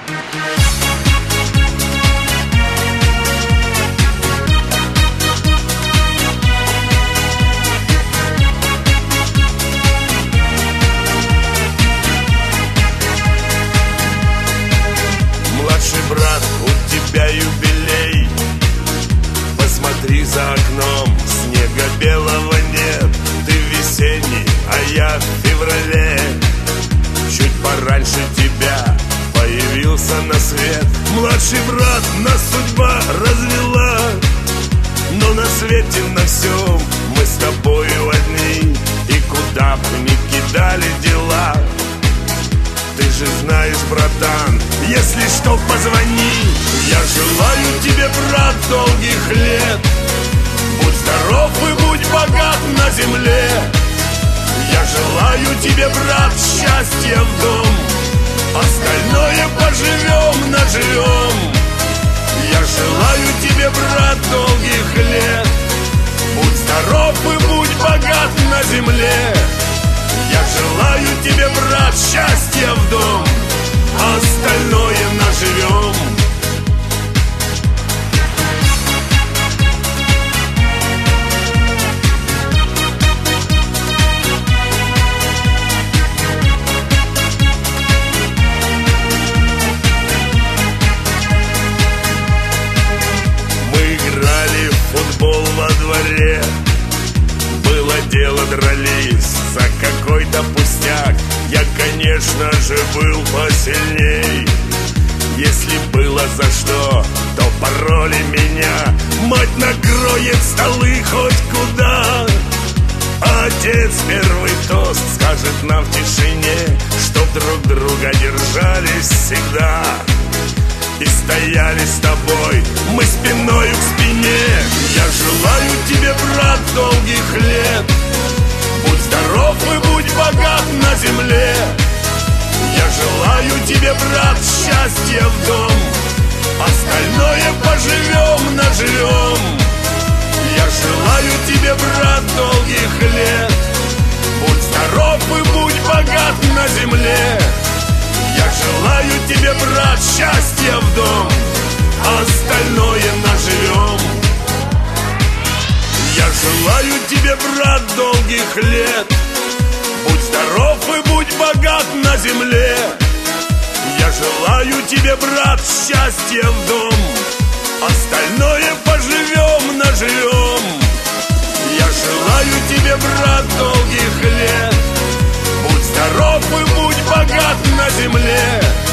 Младший брат, у тебя юбилей. Посмотри за окном, снега белого нет. Ты весенний, а я в феврале. Чуть пораньше тебя появился на свет. Младший брат, нас судьба развела, но на свете на всем мы с тобою одни. И куда бы ни кидали дела, ты же знаешь, братан, если что, позвони. Я желаю тебе, брат, долгих лет. Будь здоров и будь богат на земле. Я желаю тебе, брат, счастья в дом. Остальное поживем, наживем. Я желаю тебе, брат, долгих лет. Будь здоров и будь богат на земле. Я желаю тебе, брат, счастья в дом. Остальное наживем. Мы играли в футбол во дворе. Было дело, дрались за какой-то пустяк. Я, конечно же, был посильней. Если было за что, то пороли меня. Мать накроет столы хоть куда. А отец первый тост скажет нам в тишине, чтоб друг друга держались всегда. И стояли с тобой мы спиною к спине. Я желаю тебе, брат, долгих лет. Будь здоров и будь богат на земле. Я желаю тебе, брат, счастья в дом. Остальное поживем, наживем. Я желаю тебе, брат, долгих лет. Будь здоров и будь богат на земле. Я желаю тебе, брат, счастья в дом. Остальное наживем. Я желаю тебе, брат, долгих лет. Будь здоров и будь богат на земле. Я желаю тебе, брат, счастья в дом. Остальное поживем, наживем. Я желаю тебе, брат, долгих лет. Будь здоров и будь богат на земле.